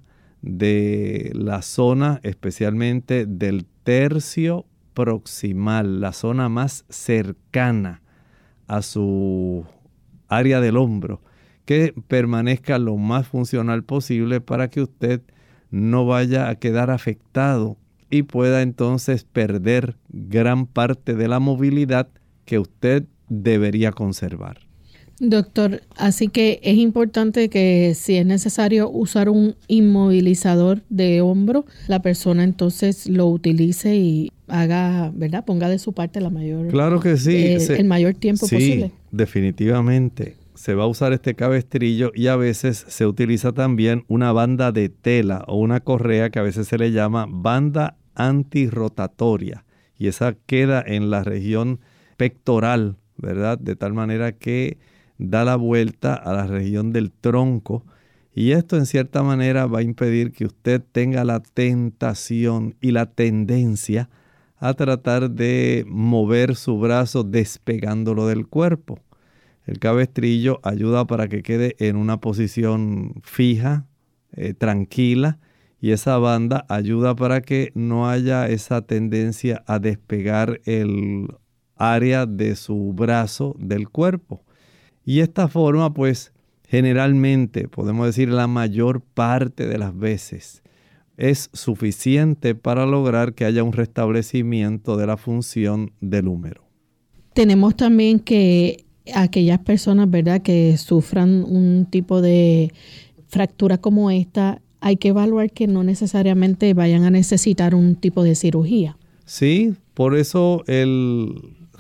[SPEAKER 3] de la zona, especialmente del tercio proximal, la zona más cercana a su área del hombro, que permanezca lo más funcional posible para que usted no vaya a quedar afectado y pueda entonces perder gran parte de la movilidad que usted debería conservar.
[SPEAKER 2] Doctor, así que es importante que si es necesario usar un inmovilizador de hombro, la persona entonces lo utilice y haga, ¿verdad?, ponga de su parte la mayor,
[SPEAKER 3] claro que sí,
[SPEAKER 2] eh,
[SPEAKER 3] se,
[SPEAKER 2] el mayor tiempo
[SPEAKER 3] sí,
[SPEAKER 2] posible.
[SPEAKER 3] Definitivamente. Se va a usar este cabestrillo y a veces se utiliza también una banda de tela o una correa que a veces se le llama banda antirrotatoria, y esa queda en la región pectoral, ¿verdad? De tal manera que da la vuelta a la región del tronco, y esto en cierta manera va a impedir que usted tenga la tentación y la tendencia a tratar de mover su brazo despegándolo del cuerpo. El cabestrillo ayuda para que quede en una posición fija, eh, tranquila, y esa banda ayuda para que no haya esa tendencia a despegar el área de su brazo del cuerpo. Y esta forma, pues, generalmente, podemos decir la mayor parte de las veces, es suficiente para lograr que haya un restablecimiento de la función del húmero.
[SPEAKER 2] Tenemos también que aquellas personas, ¿verdad?, que sufran un tipo de fractura como esta, hay que evaluar que no necesariamente vayan a necesitar un tipo de cirugía.
[SPEAKER 3] Sí, por eso el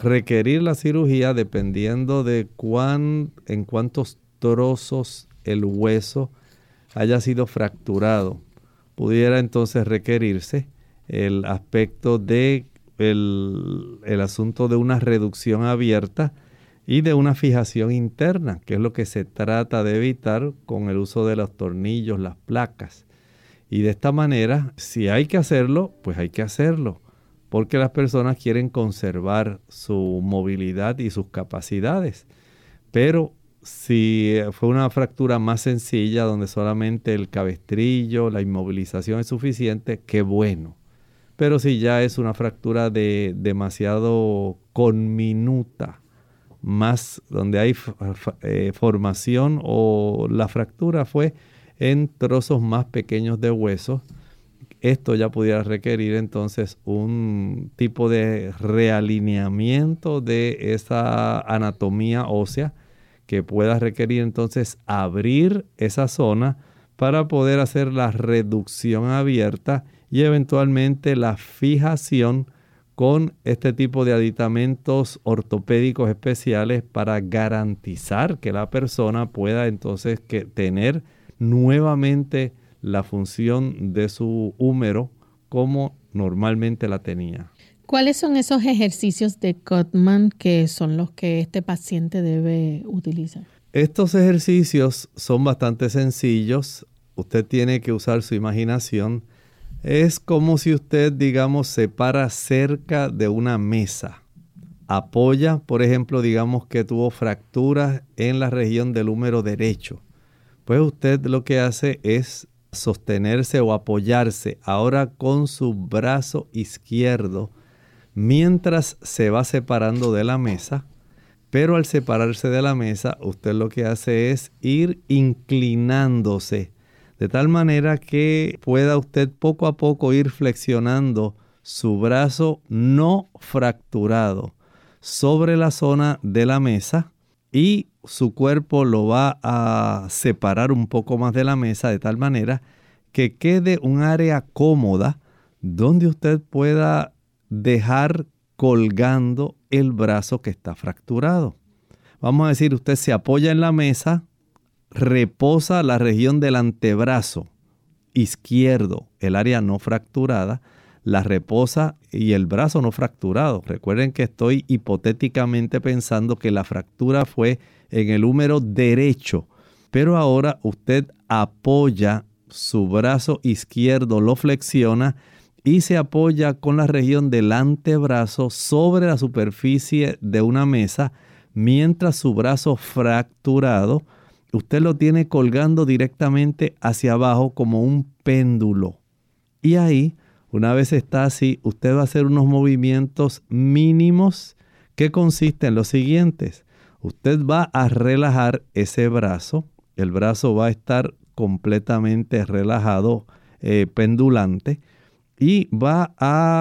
[SPEAKER 3] requerir la cirugía dependiendo de cuán, en cuántos trozos el hueso haya sido fracturado. Pudiera entonces requerirse el aspecto de el, el asunto de una reducción abierta y de una fijación interna, que es lo que se trata de evitar con el uso de los tornillos, las placas. Y de esta manera, si hay que hacerlo, pues hay que hacerlo, porque las personas quieren conservar su movilidad y sus capacidades. Pero si fue una fractura más sencilla, donde solamente el cabestrillo, la inmovilización es suficiente, qué bueno. Pero si ya es una fractura de demasiado conminuta, más donde hay eh, formación o la fractura fue en trozos más pequeños de hueso, esto ya pudiera requerir entonces un tipo de realineamiento de esa anatomía ósea, que pueda requerir entonces abrir esa zona para poder hacer la reducción abierta y eventualmente la fijación con este tipo de aditamentos ortopédicos especiales para garantizar que la persona pueda entonces que tener nuevamente la función de su húmero como normalmente la tenía.
[SPEAKER 2] ¿Cuáles son esos ejercicios de Codman que son los que este paciente debe utilizar?
[SPEAKER 3] Estos ejercicios son bastante sencillos. Usted tiene que usar su imaginación. Es como si usted, digamos, se para cerca de una mesa. Apoya, por ejemplo, digamos que tuvo fracturas en la región del húmero derecho. Pues usted lo que hace es sostenerse o apoyarse ahora con su brazo izquierdo mientras se va separando de la mesa, pero al separarse de la mesa, usted lo que hace es ir inclinándose, de tal manera que pueda usted poco a poco ir flexionando su brazo no fracturado sobre la zona de la mesa y su cuerpo lo va a separar un poco más de la mesa de tal manera que quede un área cómoda donde usted pueda dejar colgando el brazo que está fracturado. Vamos a decir, usted se apoya en la mesa, reposa la región del antebrazo izquierdo, el área no fracturada, la reposa y el brazo no fracturado. Recuerden que estoy hipotéticamente pensando que la fractura fue en el húmero derecho, pero ahora usted apoya su brazo izquierdo, lo flexiona y se apoya con la región del antebrazo sobre la superficie de una mesa, mientras su brazo fracturado, usted lo tiene colgando directamente hacia abajo como un péndulo. Y ahí, una vez está así, usted va a hacer unos movimientos mínimos que consisten en los siguientes. Usted va a relajar ese brazo, el brazo va a estar completamente relajado, eh, pendulante, y va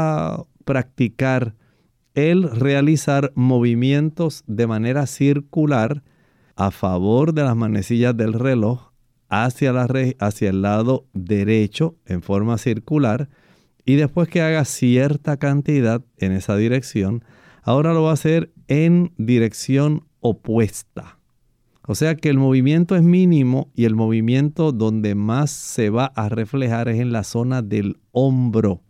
[SPEAKER 3] a practicar el realizar movimientos de manera circular a favor de las manecillas del reloj hacia, la re- hacia el lado derecho en forma circular, y después que haga cierta cantidad en esa dirección, ahora lo va a hacer en dirección opuesta. O sea que el movimiento es mínimo y el movimiento donde más se va a reflejar es en la zona del hombro.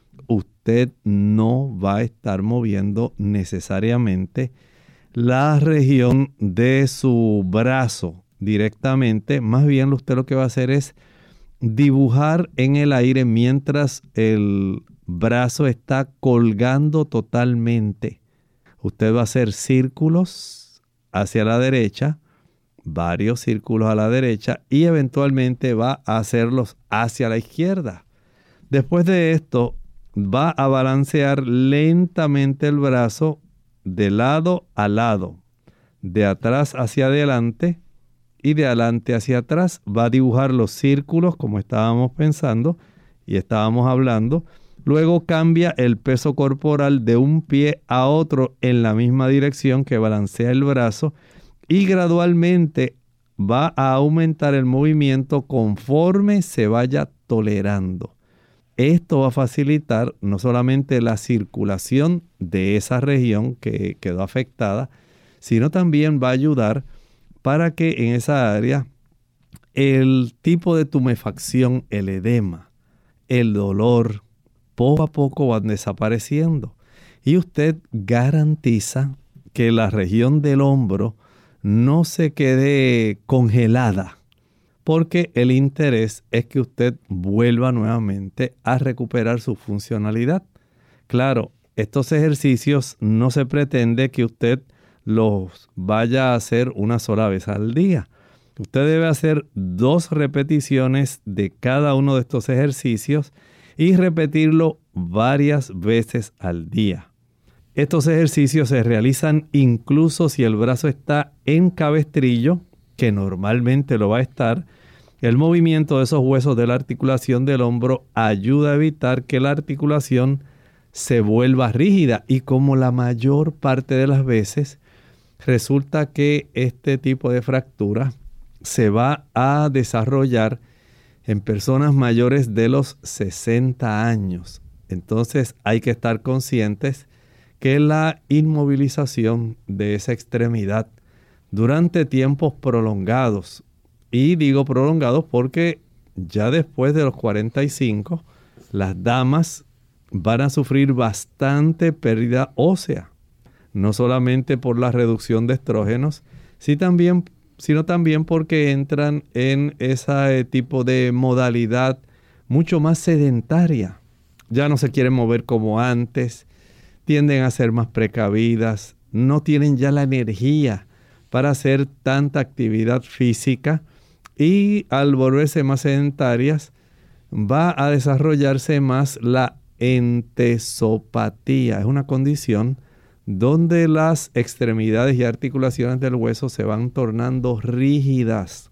[SPEAKER 3] Usted no va a estar moviendo necesariamente la región de su brazo directamente. Más bien usted lo que va a hacer es dibujar en el aire mientras el brazo está colgando totalmente. Usted va a hacer círculos hacia la derecha, varios círculos a la derecha y eventualmente va a hacerlos hacia la izquierda. Después de esto, va a balancear lentamente el brazo de lado a lado, de atrás hacia adelante y de adelante hacia atrás. Va a dibujar los círculos como estábamos pensando y estábamos hablando. Luego cambia el peso corporal de un pie a otro en la misma dirección que balancea el brazo y gradualmente va a aumentar el movimiento conforme se vaya tolerando. esto va a facilitar no solamente la circulación de esa región que quedó afectada, sino también va a ayudar para que en esa área el tipo de tumefacción, el edema, el dolor, poco a poco van desapareciendo. Y usted garantiza que la región del hombro no se quede congelada, porque el interés es que usted vuelva nuevamente a recuperar su funcionalidad. Claro, estos ejercicios no se pretende que usted los vaya a hacer una sola vez al día. Usted debe hacer dos repeticiones de cada uno de estos ejercicios y repetirlo varias veces al día. Estos ejercicios se realizan incluso si el brazo está en cabestrillo, que normalmente lo va a estar. El movimiento de esos huesos de la articulación del hombro ayuda a evitar que la articulación se vuelva rígida, y como la mayor parte de las veces resulta que este tipo de fractura se va a desarrollar en personas mayores de los sesenta años. Entonces hay que estar conscientes que la inmovilización de esa extremidad durante tiempos prolongados, y digo prolongados porque ya después de los cuarenta y cinco, las damas van a sufrir bastante pérdida ósea, no solamente por la reducción de estrógenos, sino también, sino también porque entran en ese tipo de modalidad mucho más sedentaria. Ya no se quieren mover como antes, tienden a ser más precavidas, no tienen ya la energía para hacer tanta actividad física, y al volverse más sedentarias va a desarrollarse más la entesopatía. Es una condición donde las extremidades y articulaciones del hueso se van tornando rígidas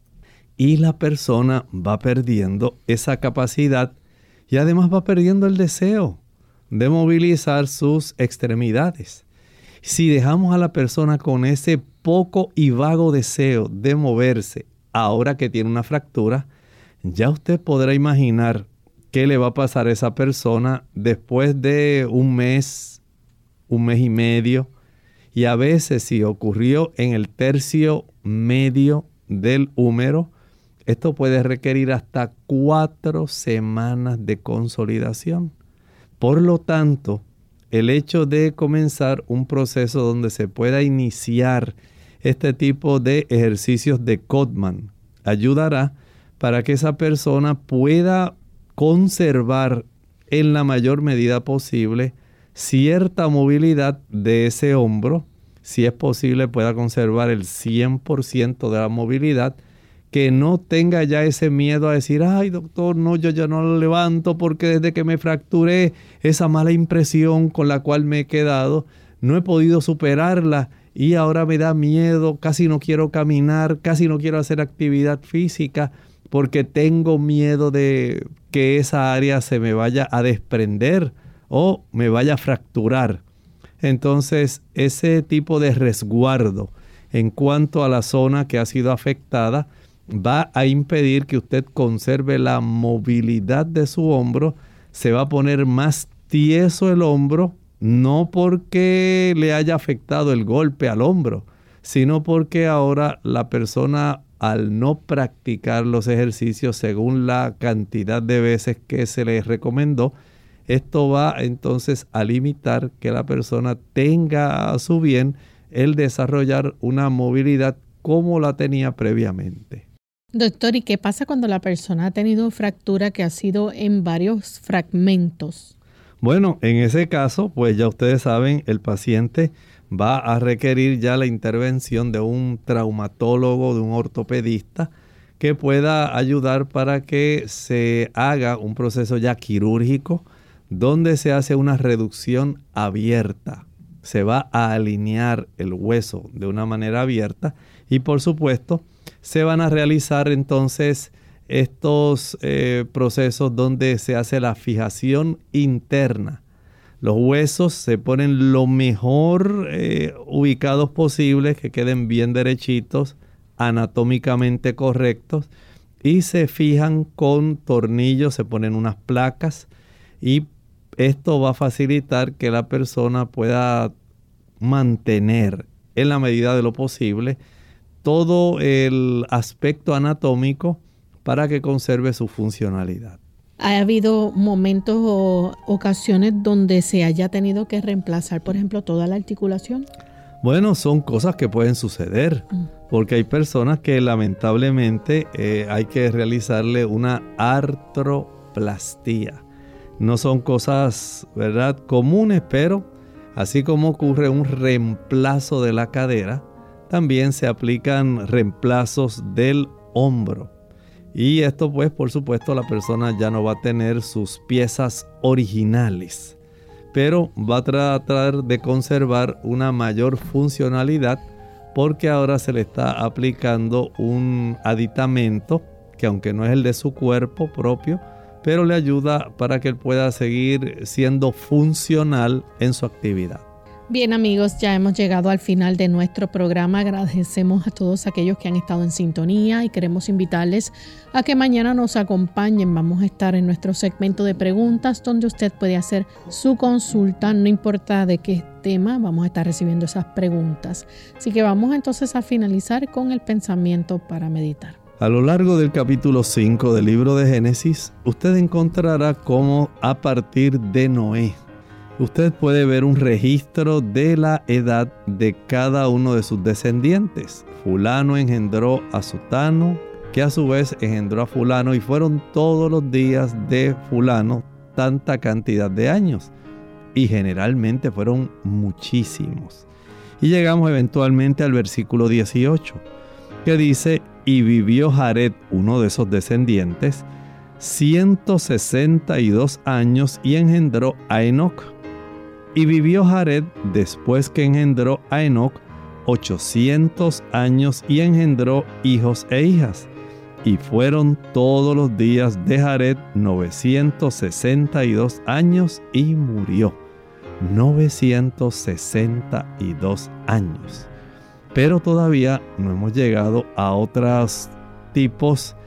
[SPEAKER 3] y la persona va perdiendo esa capacidad y además va perdiendo el deseo de movilizar sus extremidades. Si dejamos a la persona con ese poco y vago deseo de moverse ahora que tiene una fractura, ya usted podrá imaginar qué le va a pasar a esa persona después de un mes, un mes y medio, y a veces si ocurrió en el tercio medio del húmero, esto puede requerir hasta cuatro semanas de consolidación. Por lo tanto, el hecho de comenzar un proceso donde se pueda iniciar este tipo de ejercicios de Codman ayudará para que esa persona pueda conservar en la mayor medida posible cierta movilidad de ese hombro. Si es posible, pueda conservar el cien por ciento de la movilidad, que no tenga ya ese miedo a decir, ay doctor, no, yo ya no lo levanto porque desde que me fracturé, esa mala impresión con la cual me he quedado, no he podido superarla y ahora me da miedo, casi no quiero caminar, casi no quiero hacer actividad física porque tengo miedo de que esa área se me vaya a desprender o me vaya a fracturar. Entonces, ese tipo de resguardo en cuanto a la zona que ha sido afectada va a impedir que usted conserve la movilidad de su hombro. Se va a poner más tieso el hombro, no porque le haya afectado el golpe al hombro, sino porque ahora la persona, al no practicar los ejercicios según la cantidad de veces que se le recomendó, esto va entonces a limitar que la persona tenga a su bien el desarrollar una movilidad como la tenía previamente.
[SPEAKER 2] Doctor, ¿y qué pasa cuando la persona ha tenido fractura que ha sido en varios fragmentos?
[SPEAKER 3] Bueno, en ese caso, pues ya ustedes saben, el paciente va a requerir ya la intervención de un traumatólogo, de un ortopedista, que pueda ayudar para que se haga un proceso ya quirúrgico, donde se hace una reducción abierta. Se va a alinear el hueso de una manera abierta y por supuesto se van a realizar entonces estos eh, procesos donde se hace la fijación interna. Los huesos se ponen lo mejor eh, ubicados posibles, que queden bien derechitos, anatómicamente correctos, y se fijan con tornillos, se ponen unas placas y esto va a facilitar que la persona pueda mantener en la medida de lo posible todo el aspecto anatómico para que conserve su funcionalidad.
[SPEAKER 2] ¿Ha habido momentos o ocasiones donde se haya tenido que reemplazar, por ejemplo, toda la articulación?
[SPEAKER 3] Bueno, son cosas que pueden suceder, porque hay personas que lamentablemente eh, hay que realizarle una artroplastía. No son cosas, ¿verdad?, comunes, pero así como ocurre un reemplazo de la cadera, también se aplican reemplazos del hombro. Y esto, pues, por supuesto, la persona ya no va a tener sus piezas originales, pero va a tratar de conservar una mayor funcionalidad porque ahora se le está aplicando un aditamento que, aunque no es el de su cuerpo propio, pero le ayuda para que él pueda seguir siendo funcional en su actividad.
[SPEAKER 2] Bien, amigos, ya hemos llegado al final de nuestro programa. Agradecemos a todos aquellos que han estado en sintonía y queremos invitarles a que mañana nos acompañen. Vamos a estar en nuestro segmento de preguntas donde usted puede hacer su consulta, no importa de qué tema, vamos a estar recibiendo esas preguntas. Así que vamos entonces a finalizar con el pensamiento para meditar.
[SPEAKER 3] A lo largo del capítulo cinco del libro de Génesis, usted encontrará cómo a partir de Noé, usted puede ver un registro de la edad de cada uno de sus descendientes. Fulano engendró a Sutano, que a su vez engendró a fulano, y fueron todos los días de fulano tanta cantidad de años. Y generalmente fueron muchísimos. Y llegamos eventualmente al versículo dieciocho, que dice: y vivió Jared, uno de esos descendientes, ciento sesenta y dos años y engendró a Enoc. Y vivió Jared, después que engendró a Enoc, ochocientos años y engendró hijos e hijas. Y fueron todos los días de Jared novecientos sesenta y dos años y murió. novecientos sesenta y dos años. Pero todavía no hemos llegado a otros tipos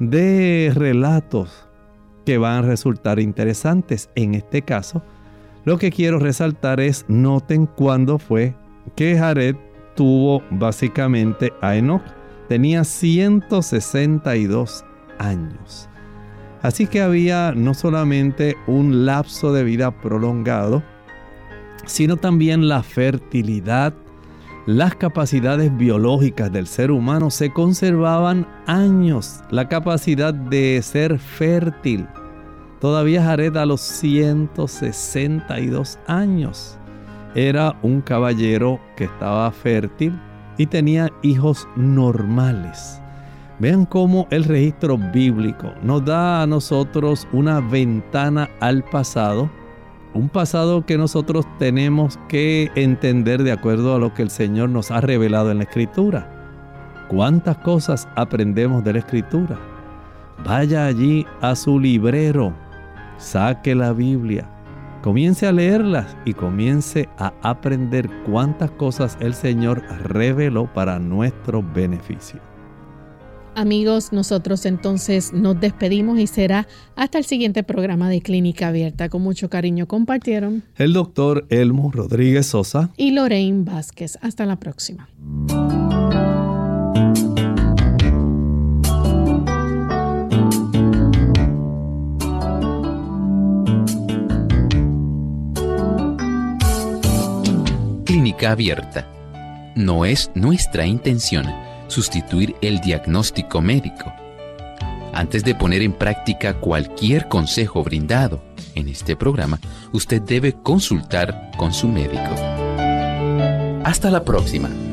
[SPEAKER 3] de relatos que van a resultar interesantes. En este caso, lo que quiero resaltar es, noten cuándo fue que Jared tuvo básicamente a Enoc. Tenía ciento sesenta y dos años. Así que había no solamente un lapso de vida prolongado, sino también la fertilidad. Las capacidades biológicas del ser humano se conservaban años. La capacidad de ser fértil. Todavía Jared, a los ciento sesenta y dos años, era un caballero que estaba fértil y tenía hijos normales. Vean cómo el registro bíblico nos da a nosotros una ventana al pasado. Un pasado que nosotros tenemos que entender de acuerdo a lo que el Señor nos ha revelado en la Escritura. ¿Cuántas cosas aprendemos de la Escritura? Vaya allí a su librero, saque la Biblia, comience a leerlas y comience a aprender cuántas cosas el Señor reveló para nuestro beneficio.
[SPEAKER 2] Amigos, nosotros entonces nos despedimos y será hasta el siguiente programa de Clínica Abierta. Con mucho cariño compartieron
[SPEAKER 3] el doctor Elmo Rodríguez Sosa
[SPEAKER 2] y Lorraine Vázquez. Hasta la próxima.
[SPEAKER 1] Clínica Abierta. No es nuestra intención sustituir el diagnóstico médico. Antes de poner en práctica cualquier consejo brindado en este programa, usted debe consultar con su médico. Hasta la próxima.